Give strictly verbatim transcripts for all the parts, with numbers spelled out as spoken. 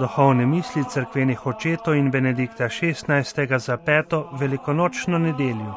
Duhovne misli cerkvenih očetov in Benedikta šestnajstega za peto velikonočno nedeljo.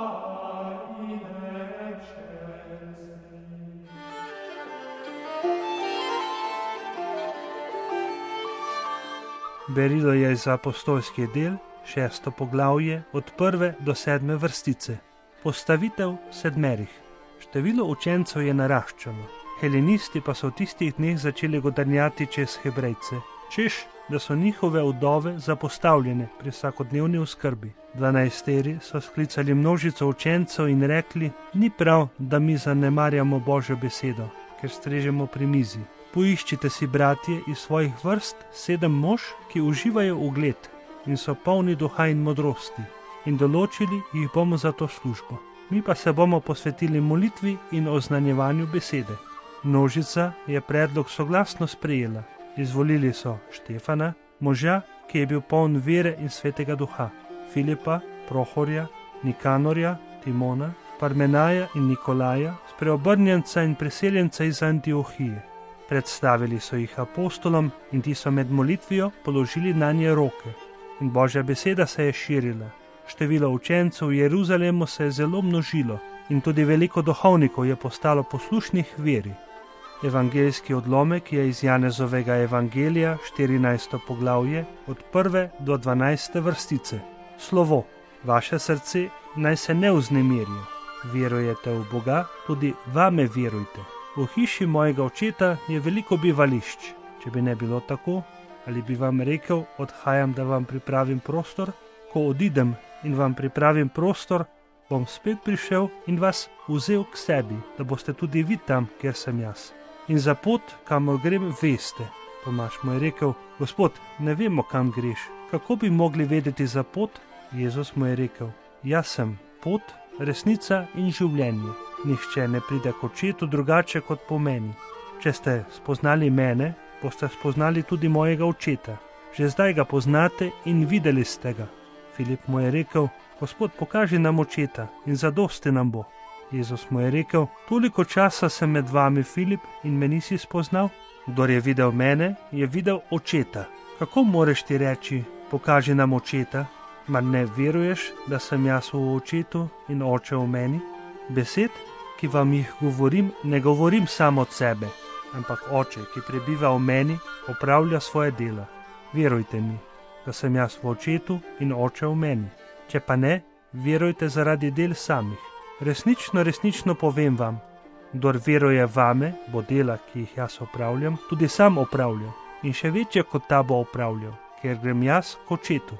Berilo je iz apostolskih del, šesto poglavje, od prve do sedme vrstice. Postavitev sedmerih. Število učencev je naraščalo. Helenisti pa so v tistih dneh začeli godrnjati čez Hebrejce, češ, da so njihove vdove zapostavljene pri vsakodnevni oskrbi. Dvanajsteri so sklicali množico učencev in rekli: ni prav, da mi zanemarjamo Božjo besedo, ker strežemo pri mizi. Poiščite si, bratje, iz svojih vrst sedem mož, ki uživajo ugled in so polni duha in modrosti, in določili jih bomo za to službo. Mi pa se bomo posvetili molitvi in oznanjevanju besede. Množica je predlog soglasno sprejela. Izvolili so Štefana, moža, ki je bil poln vere in svetega duha, Filipa, Prohorja, Nikanorja, Timona, Parmenaja in Nikolaja, spreobrnjenca in priseljenca iz Antiohije. Predstavili so jih apostolom in ti so med molitvijo položili nanje roke. In Božja beseda se je širila. Število učencev v Jeruzalemu se je zelo množilo in tudi veliko duhovnikov je postalo poslušnih veri. Evangeljski odlomek je iz Janezovega evangelija, štirinajsto poglavje, od prve do dvanajste vrstice. Slovo: vaše srce naj se ne vznemirje. Verujete v Boga, tudi vame verujte. V hiši mojega očeta je veliko bivališč. Če bi ne bilo tako, ali bi vam rekel: odhajam, da vam pripravim prostor? Ko odidem in vam pripravim prostor, bom spet prišel in vas vzel k sebi, da boste tudi vi tam, kjer sem jaz. In za pot, kamor grem, veste. Tomaž mu je rekel: Gospod, ne vemo, kam greš. Kako bi mogli vedeti za pot? Jezus mu je rekel: jaz sem pot, resnica in življenje. Nihče ne pride k očetu drugače kot po meni. Če ste spoznali mene, boste spoznali tudi mojega očeta. Že zdaj ga poznate in videli ste ga. Filip mu je rekel: Gospod, pokaži nam očeta in zadosti nam bo. Jezus mu je rekel: toliko časa sem med vami, Filip, in me nisi spoznal? Kdor je videl mene, je videl očeta. Kako moreš ti reči: pokaži nam očeta? Mar ne veruješ, da sem jaz v očetu in oče v meni? Besed, ki vam jih govorim, ne govorim samo od sebe, ampak oče, ki prebiva v meni, opravlja svoje dela. Verujte mi, da sem jaz v očetu in oče v meni. Če pa ne, verujte zaradi del samih. Resnično, resnično povem vam, kdor veruje vame, bo dela, ki jih jaz opravljam, tudi sam opravljal, in še večje kot ta bo opravljal, ker grem jaz k očetu.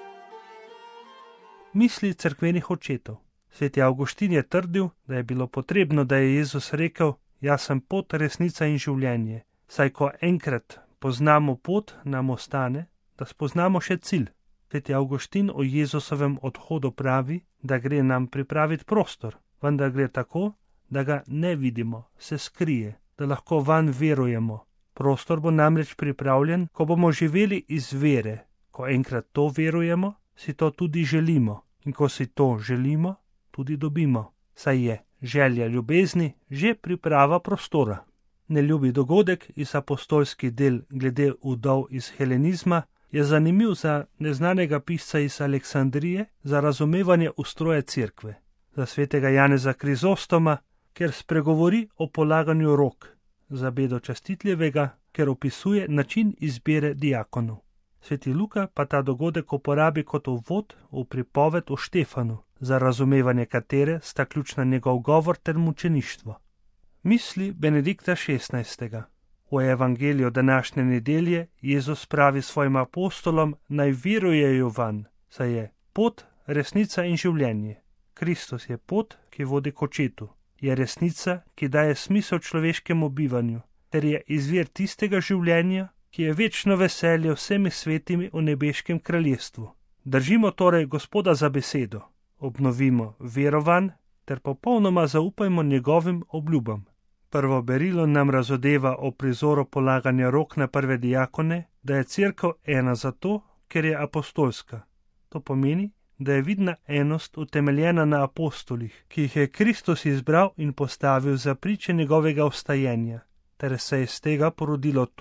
Misli cerkvenih očetov. Sveti Avguštin je trdil, da je bilo potrebno, da je Jezus rekel: jaz sem pot, resnica in življenje. Saj ko enkrat poznamo pot, nam ostane, da spoznamo še cilj. Sveti Avguštin o Jezusovem odhodu pravi, da gre nam pripraviti prostor, vendar gre tako, da ga ne vidimo, se skrije, da lahko vanj verujemo. Prostor bo namreč pripravljen, ko bomo živeli iz vere. Ko enkrat to verujemo, si to tudi želimo, in ko si to želimo, tudi dobimo. Saj je želja ljubezni že priprava prostora. Neljubi dogodek iz apostolskih del glede vdov iz helenizma je zanimiv za neznanega pisca iz Aleksandrije za razumevanje ustroja cerkve, za svetega Janeza Krizostoma, ker spregovori o polaganju rok, za Bedo Častitljevega, ker opisuje način izbire diakonov. Sveti Luka pa ta dogodek uporabi kot uvod v pripoved o Štefanu, za razumevanje katere sta ključna njegov govor ter mučeništvo. Misli Benedikta šestnajstega. V evangeliju današnje nedelje Jezus pravi svojim apostolom, naj verujejo vanj, saj je pot, resnica in življenje. Kristus je pot, ki vodi k očetu. Je resnica, ki daje smisel človeškemu bivanju, ter je izvir tistega življenja, ki je večno veselje vsemi svetimi v nebeškem kraljestvu. Držimo torej Gospoda za besedo, obnovimo verovanj ter popolnoma zaupajmo njegovim obljubam. Prvo berilo nam razodeva o prizoru polaganja rok na prve diakone, da je cerkev ena zato, ker je apostolska. To pomeni, da je vidna enost utemeljena na apostolih, ki jih je Kristus izbral in postavil za priče njegovega vstajenja, ter se je iz tega porodilo to,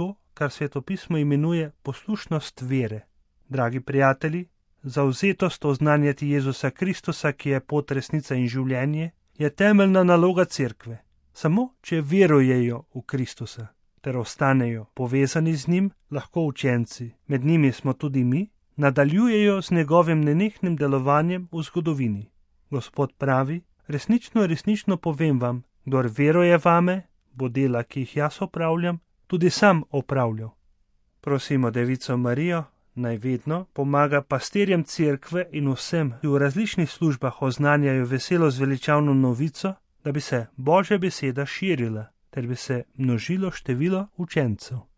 kar Svetopismo imenuje poslušnost vere. Dragi prijatelji, zavzetost oznanjati Jezusa Kristusa, ki je pot, resnica in življenje, je temeljna naloga cerkve. Samo če verujejo v Kristusa ter ostanejo povezani z njim, lahko učenci, med njimi smo tudi mi, nadaljujejo z njegovim nenehnim delovanjem v zgodovini. Gospod pravi: resnično, resnično povem vam, kdor veruje vame, bo dela, ki jih jaz opravljam, tudi sam opravljal. Prosimo Devico Marijo, naj vedno pomaga pastirjem cerkve in vsem, ki v različnih službah oznanjajo veselo zveličavno novico, da bi se Božja beseda širila, ter bi se množilo število učencev.